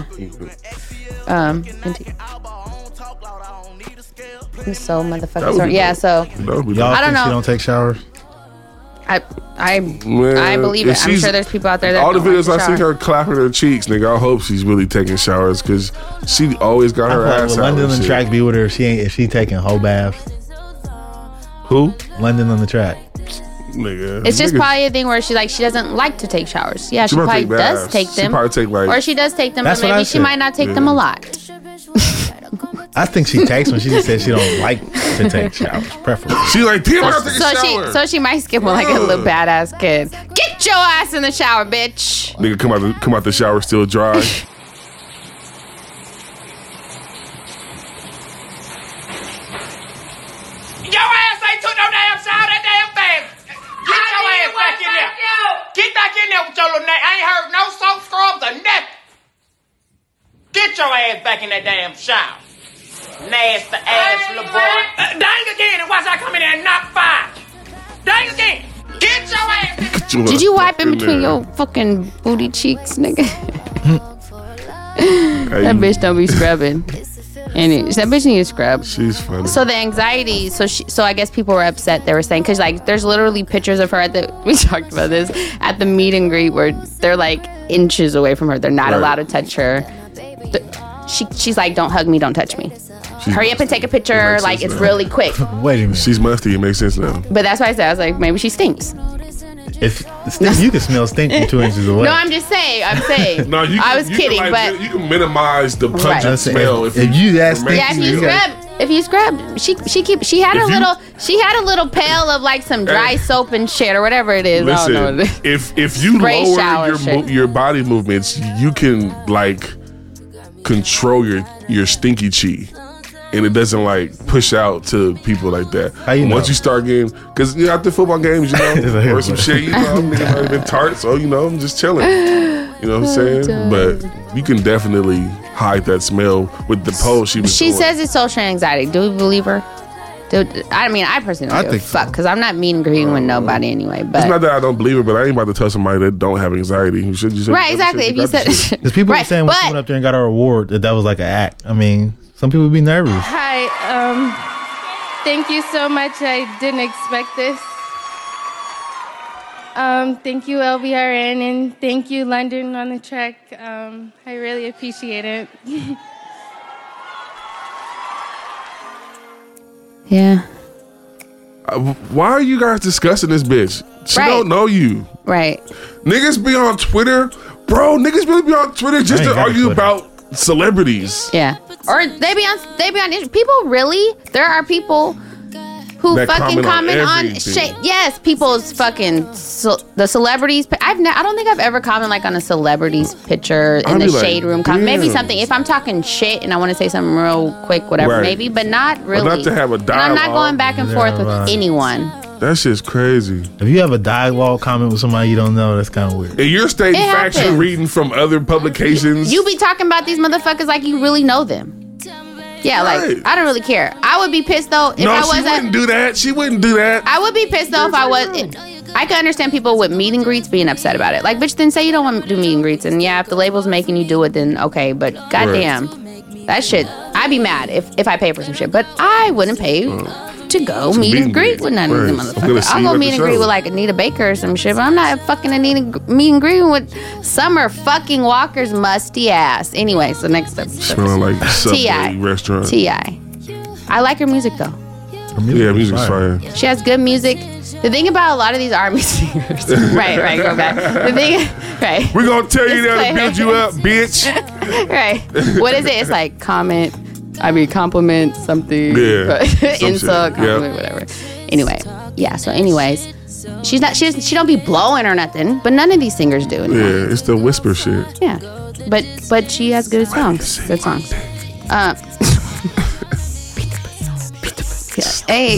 I'm so motherfucking sorry. Yeah. So I don't know. She don't take showers. I believe it. I'm sure there's people out there that all the videos I see her clapping her cheeks, nigga. I hope she's really taking showers because she always got her ass out. London on the track be with her if she taking whole baths. Who? London on the track. Nigga. It's just probably a thing where she doesn't like to take showers. Yeah, she probably does take them. She probably take or she does take them, but maybe she might not take them a lot. I think she takes one. She just said she don't like to take showers, preferably. She like, damn, I gotta take a shower. So she might skip one like a little badass kid. Get your ass in the shower, bitch. Nigga come out the shower still dry. Your ass ain't took no damn shower that damn fast. Get your ass back in there. Get back in there with your little neck. I ain't heard no soap scrubs or nothing. Get your ass back in that damn shower. Nasty ass little boy. Dang again and watch I come in there and knock 5. Dang again. Get your ass in. Did you wipe in between your fucking booty cheeks, nigga? That bitch don't be scrubbing. And that bitch need to scrub. She's funny. So the anxiety, so I guess people were upset. They were saying, because like there's literally pictures of her we talked about this, at the meet and greet where they're like inches away from her. They're not allowed to touch her. She's like, don't hug me, don't touch me. Hurry up and take a picture. Like, it's really quick. Wait a minute. She's musty. It makes sense now. But that's why I said, I was like, maybe she stinks. If you can smell stink from 2 inches away. No, I'm just saying. No, I was kidding, but you can minimize the pungent smell if you ask. If you scrub, she had a little pail of like some dry soap and shit or whatever it is. Listen, I don't know. if you lower your body movements, you can like control your stinky chi. And it doesn't like push out to people like that. How you know? Once you start getting, because after football games, or some shit, niggas might have been tart, so I'm just chilling. You know what I'm saying? But you can definitely hide that smell with the pole she was doing. Says it's social anxiety. Do we believe her? I mean, I personally don't give a fuck because I'm not mean and greeting with nobody anyway. But it's not that I don't believe it, but I ain't about to tell somebody that don't have anxiety. You should right, exactly. If you said, because people were saying when she went up there and got her award that was like an act. I mean, some people would be nervous. Hi, thank you so much. I didn't expect this. Thank you, LVRN, and thank you, London on the track. I really appreciate it. Yeah. Why are you guys discussing this bitch? She don't know you. Right. Niggas be on Twitter. Bro, niggas really be on Twitter just to argue about celebrities. Yeah. Or they be on people really? There are people who that fucking comment on shit. Yes, people's fucking the celebrities. I don't think I've ever commented like on a celebrity's picture in the shade room. Maybe something if I'm talking shit and I want to say something real quick, whatever. Right. Maybe, but not really. But not to have a dialogue. And I'm not going back and forth with anyone. That shit's crazy. If you have a dialogue comment with somebody you don't know, that's kind of weird. And you're stating facts and reading from other publications. You be talking about these motherfuckers like you really know them. Yeah, like, I don't really care. I would be pissed, though, if I wasn't. No, she wouldn't do that. She wouldn't do that. I would be pissed, though, if I was. I can understand people with meet and greets being upset about it. Like, bitch, then say you don't want to do meet and greets. And, yeah, if the label's making you do it, then okay. But, goddamn, that shit, I'd be mad if I pay for some shit. But I wouldn't pay to go meet and greet with none of them motherfuckers. I'll go meet and greet with, like, Anita Baker or some shit. But I'm not fucking meet and greeting with Summer fucking Walker's musty ass. Anyway, so next up. Smelling like Subway restaurant. T.I. I like her music, though. Yeah, music's fire. She has good music. The thing about a lot of these R&B singers, right, go back. The thing, right. We're gonna tell you that to build you up, bitch. Right. What is it? It's like compliment something. Yeah. Insult, compliment, whatever. Anyway, yeah. So, anyways, she don't be blowing or nothing, but none of these singers do anymore. Yeah, it's the whisper shit. Yeah, but she has good songs. Good songs. Hey.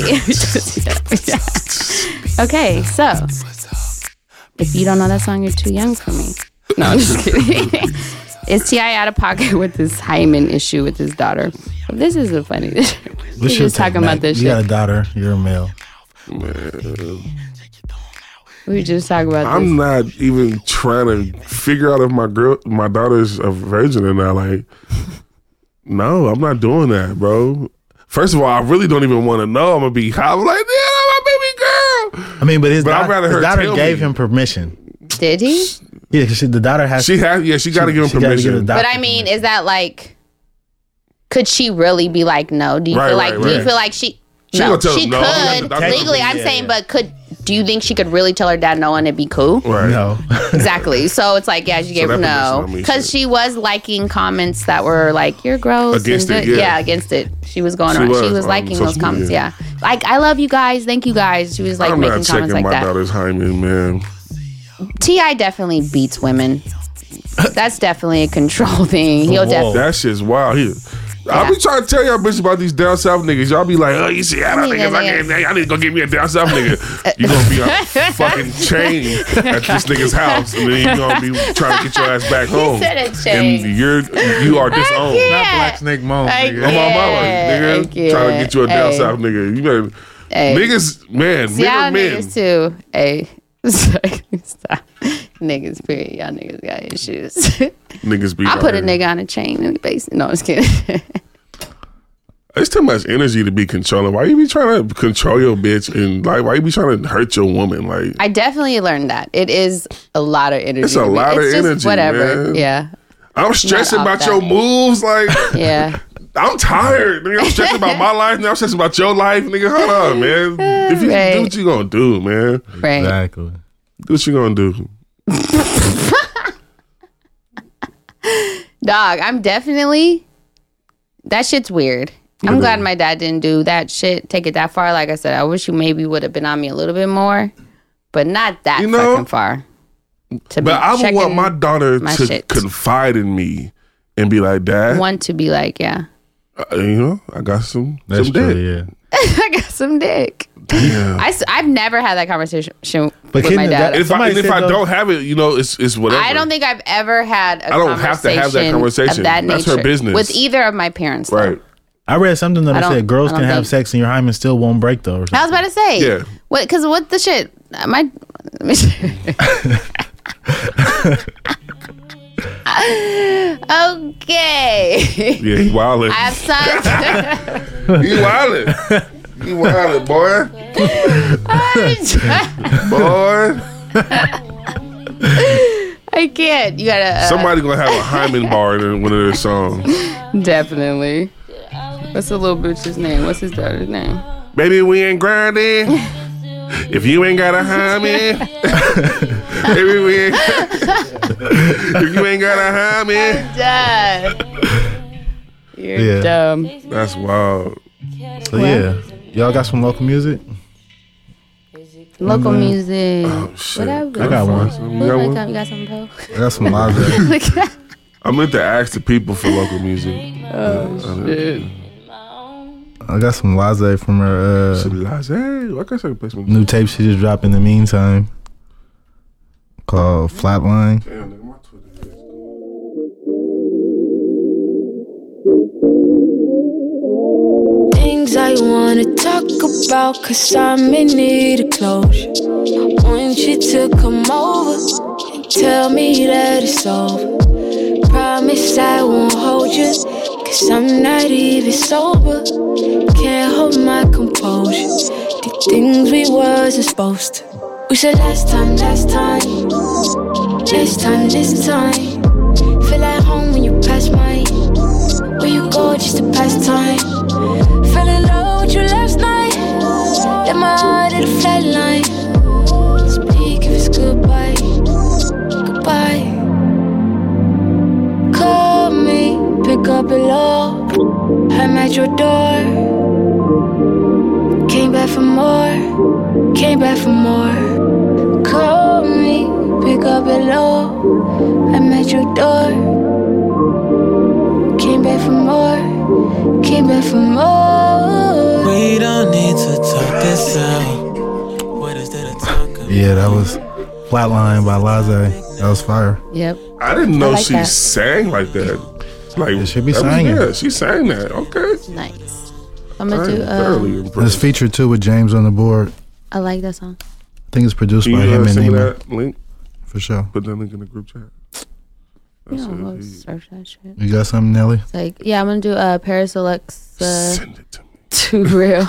Okay, so if you don't know that song, you're too young for me. No, I'm just kidding. Is T.I. out of pocket with this hymen issue with his daughter? This is a funny. We're just talking about this shit. You got a daughter. You're a male. Man. We just talking about I'm not even trying to figure out if my daughter's a virgin or not. Like, no, I'm not doing that, bro. First of all, I really don't even want to know. I'm gonna be hot. I'm like, yeah, my baby girl. I mean, but his daughter gave him permission. Did he? Yeah, because the daughter has. She got to give him permission. But I mean, is that like? Could she really be like no? Do you feel like? Do you feel like she? No, she could legally. I'm saying, but could do you think she could really tell her dad no and it'd be cool? Right. No. Exactly. So it's like, yeah, she gave her no. Because she was liking comments that were like, you're gross. Against it, yeah. Against it. She was going around. She was liking those comments, yeah. Like, I love you guys. Thank you guys. She was like making comments like that. I'm not checking my daughter's hymen, man. T.I. definitely beats women. That's definitely a control thing. He'll definitely. That shit's wild. I be trying to tell y'all bitches about these down south niggas. Y'all be like, oh, you see, I need to go get me a down south nigga. You gonna be on fucking chain at this nigga's house, and then you gonna be trying to get your ass back home. He said a chain. And you are disowned. Not Black Snake Moan. On my mama, nigga. Trying to get you a down south nigga. You better. Niggas, man, y'all men. Niggas too. Hey. Stop. Niggas, period. Y'all niggas got issues. Niggas be I put a nigga on a chain in the basement. No, I'm just kidding. It's too much energy to be controlling. Why you be trying to control your bitch and like why you be trying to hurt your woman? Like I definitely learned that. It is a lot of energy. It's a lot of energy. Whatever. Man. Yeah. I'm stressing about your moves. Like yeah. I'm tired. Nigga, I'm stressing about my life. Now I'm stressing about your life. Nigga, hold on, man. If you do what you gonna do, man. Right. Exactly. Do what you gonna do. Dog, I'm definitely. That shit's weird. I'm glad my dad didn't do that shit. Take it that far. Like I said, I wish you maybe would have been on me a little bit more, but not that fucking far. But I would want my daughter to confide in me and be like, Dad. Want to be like, yeah. I got some dick. Yeah. I got some dick. Damn. I've never had that conversation with my dad. If I don't have it, it's whatever. I don't think I've ever had a I don't have to have that conversation. Of that That's nature her business. with either of my parents. Though. Right. I read something that said girls can have sex and your hymen still won't break though. Or something. I was about to say. Yeah. Because what the shit? Okay. Yeah, he wildin'. I have sons. He wildin'. He wildin', boy. Boy. I can't. You gotta. Somebody gonna have a hymen bar in one of their songs. Definitely. What's the little bitch's name? What's his daughter's name? Baby, we ain't grinding. If you ain't got a hymen, baby, we ain't. If you ain't got a hymen, Dad. You're dumb. That's wild. So yeah, y'all got some local music? Local music. Oh shit! Whatever. I got one. You got something, Poe? I got some live. I meant to ask the people for local music. Oh shit! I got some Laze from her new tape she just dropped in the meantime called Flatline. Things I wanna talk about, cause I'm in need of closure. Want you to come over and tell me that it's over. Promise I won't hold you, cause I'm not even sober. Can't hold my composure. The things we wasn't supposed to. We said last time. This time. Feel like home when you pass mine. Where you go just to pass time. Fell in love with you last night. Let my heart hit a flat line. Speak if it's goodbye. Call me, pick up below. I'm at your door. Came back for more. Call me, pick up below. I'm at your door. Came back for more. We don't need to talk this out. What is there to talk about? Yeah, that was Flatline by Laze. That was fire. Yep. I didn't know she sang like that. Like it should be singing. Yeah, she sang that. Okay. Nice. I'm gonna do. It's featured too with James on the board. I like that song. I think it's produced by him and Neiman. Link for sure. Put that link in the group chat. Go search that shit. You got something, Nelly? It's like, yeah, I'm gonna do Paris Alexa. Send it to me. Too real.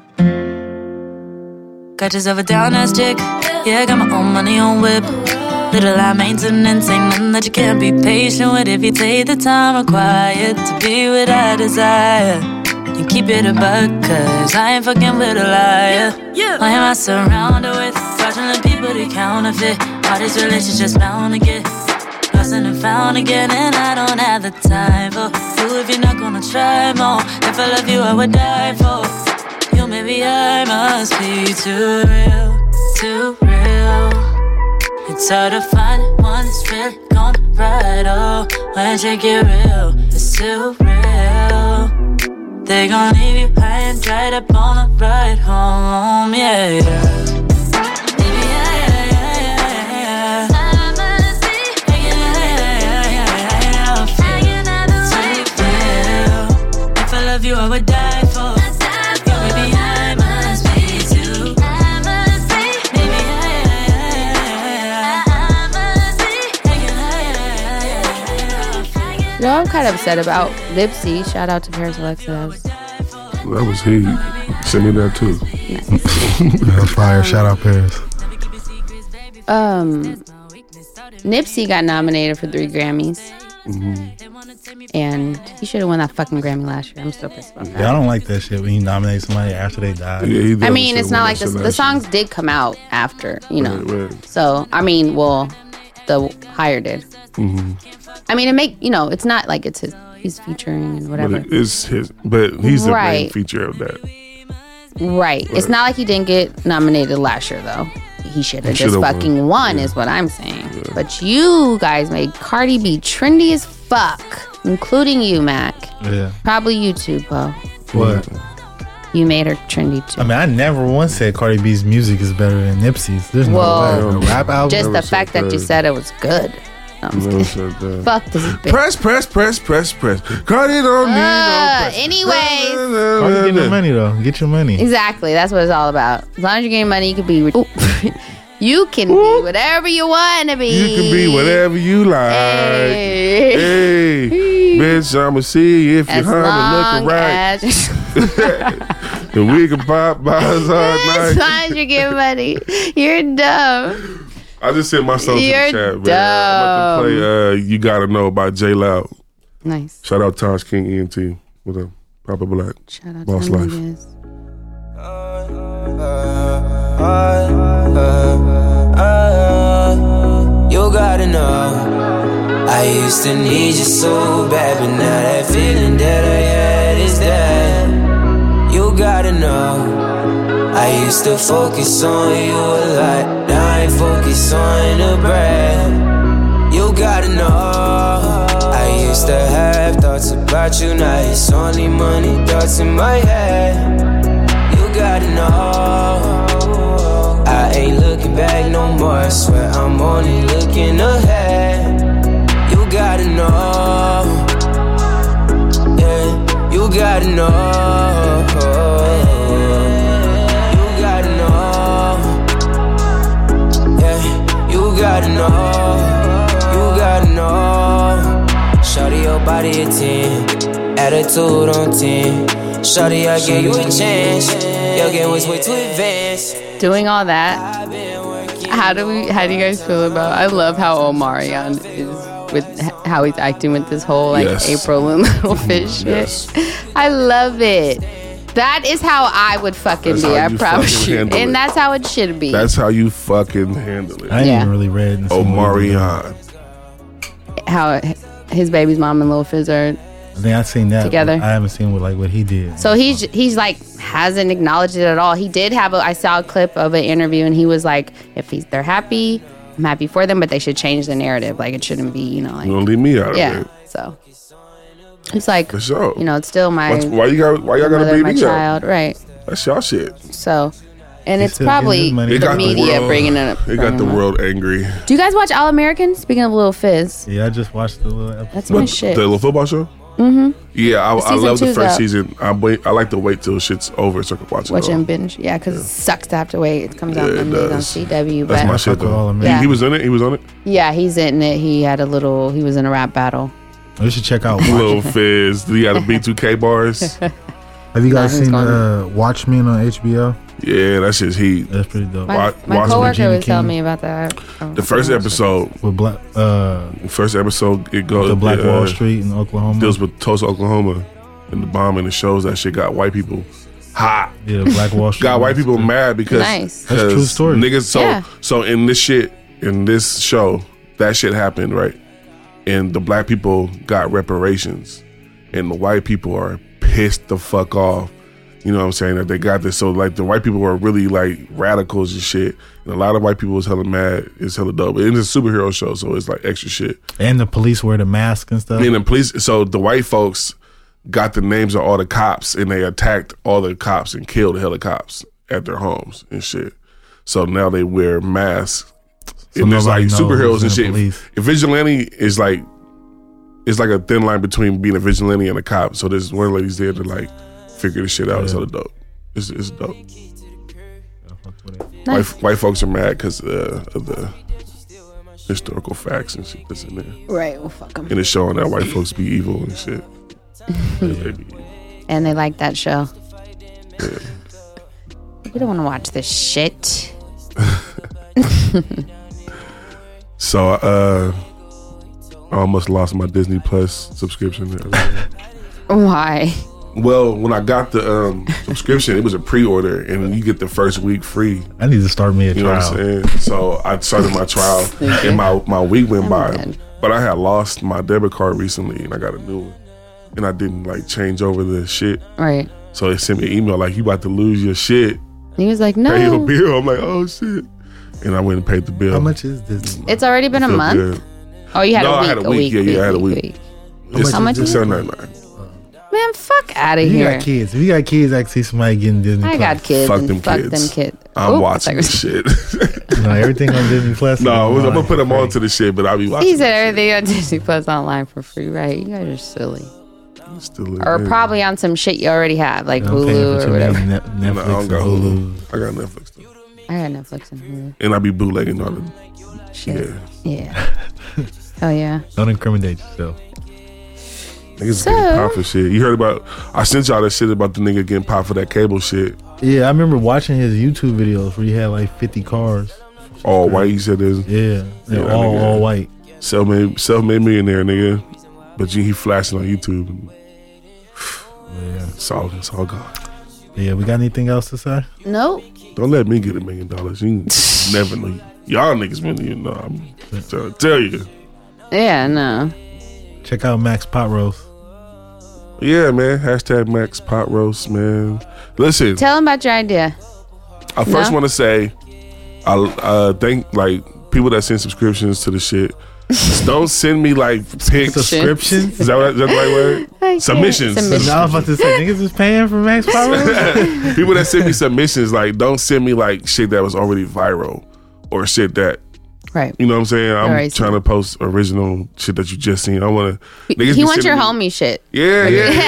Got yourself a down ass chick. Yeah, got my own money on whip. Little high maintenance, ain't nothing that you can't be patient with if you take the time required to be what I desire. And keep it a buck, cause I ain't fucking with a liar. Why am I surrounded with fraudulent people to counterfeit? All these relationships bound to get lost and found again, and I don't have the time for you if you're not gonna try more. If I love you, I would die for you. Maybe I must be too real, too real. It's hard to find one that's really gonna ride. Oh, when you get real, it's too real. They gon' leave you high and dried up on the ride home, yeah. If I love you, I would die for. Maybe I must be too. You know, I'm kind of upset about Nipsey. Shout out to Paris Alexis. That was he. Send me that too. That's fire. Shout out Paris. Nipsey got nominated for 3 Grammys. And he should have won that fucking Grammy last year. I'm still pissed about that. Yeah, I don't like that shit when you nominate somebody after they die. Yeah, I mean, it's not like the songs did come out after, you know. Right. So, I mean, well, the higher did. I mean, it's not like he's featuring and whatever. But he's the main feature of that. Right. It's not like he didn't get nominated last year, though. He should have just fucking won, is what I'm saying. Yeah. But you guys made Cardi B trendy as fuck, including you, Mac. Yeah. Probably you too, Poe. What? You made her trendy too. I mean, I never once said Cardi B's music is better than Nipsey's. There's no way. A rap album. Just the fact that you said it was good. Fuck this bitch. Press. Cardi don't need no press. Anyways. Cardi get your money though. Get your money. Exactly. That's what it's all about. As long as you're getting money, you can be. You can be whatever you want to be. You can be whatever you like. Hey, bitch, I'ma see if you're looking right. And we can pop bars all night. As long as you're getting money. You're dumb. I just sent my song to the chat, man. I'm about to play You Gotta Know by J Loud. Nice. Shout out Taj King ENT with a Papa Black. Shout out Boss to Life. You gotta know, I used to need you so bad, but now that feeling that I had is that. You gotta know, I used to focus on you a lot, now I focus on the bread. You gotta know, I used to have thoughts about you, now it's only money thoughts in my head. You gotta know, I ain't looking back no more, I swear I'm only looking ahead. You gotta know, yeah, you gotta know. You gotta know, yeah, you gotta know. You gotta know. Shawty, your body a 10, attitude on 10. Shawty, I gave you a chance, your game was way too advanced. Doing all that, how do you guys feel about? I love how Omarion is with how he's acting with this whole April and Little Fish shit. I love it. That is how I would fucking be. I promise you, and that's how it should be. That's how you fucking handle it. I ain't even really read Omarion. How his baby's mom and Lil Fizz are. I think I've seen that together. I haven't seen what he did. So he's like hasn't acknowledged it at all. He did have I saw a clip of an interview and he was like, if they're happy, I'm happy for them, but they should change the narrative. Like it shouldn't be, like you don't leave me out of it. So it's like for sure. It's still my why y'all gotta beat my me child, up? Right? That's y'all shit. So. And it's probably the media bringing it up. It got the world angry. Do you guys watch All American? Speaking of Lil Fizz. Yeah, I just watched the little episode. That's my shit. The little football show? Mm-hmm. Yeah, I love the first season. I like to wait till shit's over so I can watch it. Watch and binge. Yeah, because it sucks to have to wait. It comes out Mondays on CW. That's my shit though. He was in it? He was on it? Yeah, he's in it. He was in a rap battle. We should check out Lil Fizz. He had a B2K bars. Have you guys seen Watchmen on HBO? Yeah, that shit's heat. That's pretty dope. My coworker was telling me about that. The first episode with it goes the Black Wall Street in Oklahoma. Deals with Tulsa, Oklahoma, and the bombing. It shows that shit got white people hot. Yeah, Black Wall Street got white people mad because nice. That's a true story. Niggas, so in this show, that shit happened, right? And the black people got reparations, and the white people are pissed the fuck off. You know what I'm saying? That they got this. So like the white people were really like radicals and shit. And a lot of white people was hella mad. It's hella dope. But it's a superhero show, so it's like extra shit. And the police wear the mask and stuff. And the police, so the white folks got the names of all the cops and they attacked all the cops and killed the hella cops at their homes and shit. So now they wear masks. So and there's like superheroes and shit. If vigilante is like, it's like a thin line between being a vigilante and a cop. So there's one lady's there to like figure this shit out. It's hella dope. It's dope. Nice. White folks are mad because of the historical facts and shit that's in there. Right, well, fuck them. And it's showing that white folks be evil and shit. And they like that show. Yeah. We don't want to watch this shit. So, I almost lost my Disney Plus subscription. Why? Well, when I got the subscription, it was a pre-order, and you get the first week free. I need to start me a trial. You know what I'm saying? So I started my trial, and my week went by. But I had lost my debit card recently, and I got a new one. And I didn't like change over the shit. Right. So they sent me an email like, you about to lose your shit. He was like, no. Pay your bill. I'm like, oh shit. And I went and paid the bill. How much is this? It's already been a month? Good. Oh, you had a week? I had a week. I had a week. How much is it? $7.99. Man, fuck out of here. You got kids. If you got kids, I can see somebody getting Disney Plus. I got kids. Fuck them kids. I'm watching this shit. No, everything on Disney Plus. No, I'm going to put them on to the shit, but I'll be watching. He said everything on Disney Plus online for free, right? You guys are silly. Or probably on some shit you already have, like Hulu or whatever. Netflix no, I don't got Hulu. I got Netflix though. I got Netflix and Hulu. And I be bootlegging all the shit. Yeah. Oh yeah. Don't incriminate yourself. Niggas getting popped for shit. You heard about? I sent y'all that shit about the nigga getting popped for that cable shit. Yeah, I remember watching his YouTube videos where he had like 50 cars. All white, he said this. Yeah, they're all white. Self-made millionaire, nigga. But he flashing on YouTube. Yeah, it's all gone. Yeah, we got anything else to say? Nope. Don't let me get $1 million. You never know. Y'all niggas really, you know. I'm trying to tell you. Yeah, no. Check out Max Pot Roast. Yeah, man. Hashtag Max Pot Roast, man. Listen. Tell them about your idea. I first want to say, I thank like people that send subscriptions to the shit. Don't send me like pics. Subscriptions? Is that the right word? Submissions. No, I was about to say niggas is paying for Max Pot Roast. People that send me submissions, like don't send me like shit that was already viral or shit that. Right. You know what I'm saying? I'm trying to post original shit that you just seen. I want to. He wants your homie shit. Yeah.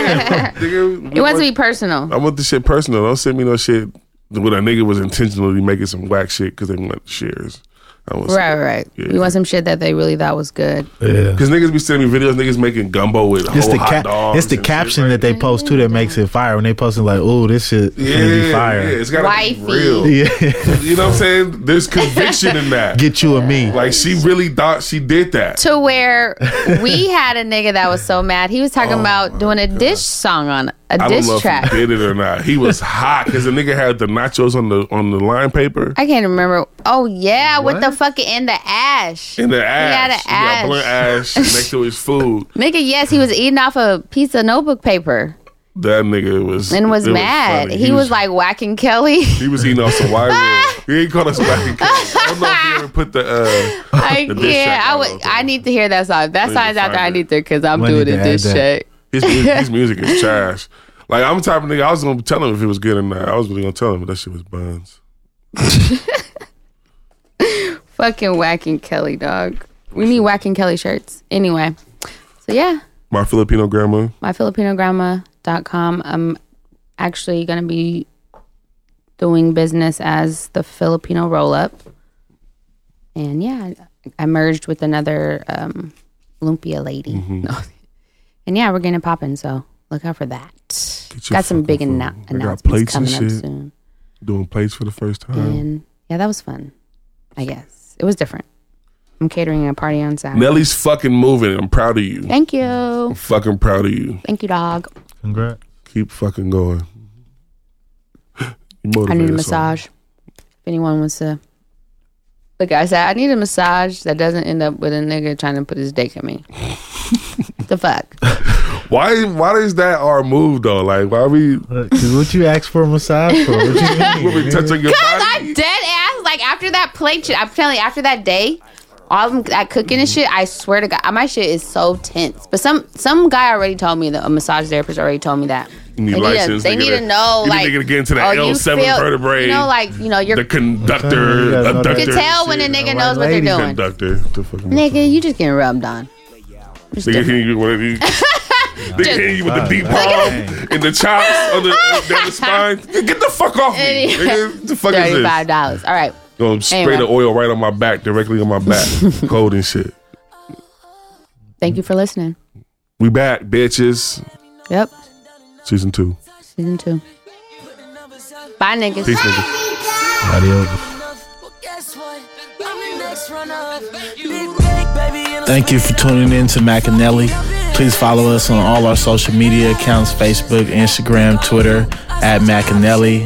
It wants to be personal. I want the shit personal. Don't send me no shit when a nigga was intentionally making some whack shit because they want shares. Right. Yeah. You want some shit that they really thought was good. Yeah. Because niggas be sending me videos, niggas making gumbo with whole hot dogs. It's the caption that they post too that makes it fire. When they posting like, oh, this shit gonna be fire. Yeah, it's gotta be real. Yeah. You know what I'm saying? There's conviction in that. Get you and me. Like she really thought she did that. To where we had a nigga that was so mad. He was talking about doing a dish song on a diss track. If he did it or not. He was hot because the nigga had the nachos on the lime paper. I can't remember. Oh yeah, with the fucking in the ash. In the ash. He had an ash. He got blunt ash next to his food. Nigga, yes, he was eating off a piece of notebook paper. That nigga was mad. He was like whacking Kelly. He was eating off some wire wood. He ain't called us whacking Kelly. I don't know if he ever put the I need to hear that song. That song's out there. I need to because I'm doing it this shit. His music is trash. Like I'm the type of nigga I was gonna tell him if it was good or not. I was really gonna tell him, but that shit was buns. Fucking whacking Kelly, dog. We need whacking Kelly shirts. Anyway, so yeah. My Filipino Grandma. MyFilipinoGrandma.com. I'm actually gonna be doing business as the Filipino Roll Up, and yeah, I merged with another lumpia lady. Mm-hmm. And yeah, we're getting it popping. So look out for that. Got some big announcements coming up soon. Doing plates for the first time. And yeah, that was fun. I guess it was different. I'm catering a party on Saturday. Nelly's fucking moving. I'm proud of you. Thank you. I'm fucking proud of you. Thank you, dog. Congrats. Keep fucking going. I need a massage. If anyone wants to. Look, I said, I need a massage that doesn't end up with a nigga trying to put his dick in me. The fuck? Why is that our move though? Like, why we? Because what you ask for a massage for? What you mean? We touching your body? I dead ass. Like after that plate shit, I'm telling you, after that day, all of that cooking and shit, I swear to God, my shit is so tense. But some guy already told me that a massage therapist already told me that. They need to know, like, you need to get into the L7 vertebrae. You know, like, you know, you're the conductor. You can tell when a nigga knows what they're doing. Conductor. Nigga, you just getting rubbed on. Nigga hitting you with these. They hitting you with the deep palm and the chops down the spine. Get the fuck off me. Nigga, what the fuck is this? $35. All right. Gonna spray the oil right on my back, directly on my back. Cold and shit. Thank you for listening. We back, bitches. Yep. Season 2. Bye, niggas. Peace, niggas. Adios. Thank you for tuning in to Macanelli. Please follow us on all our social media accounts, Facebook, Instagram, Twitter, at Macanelli,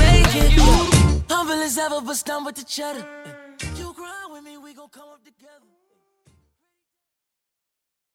Ever but stand with the cheddar. You grind with me, we gon' come up together.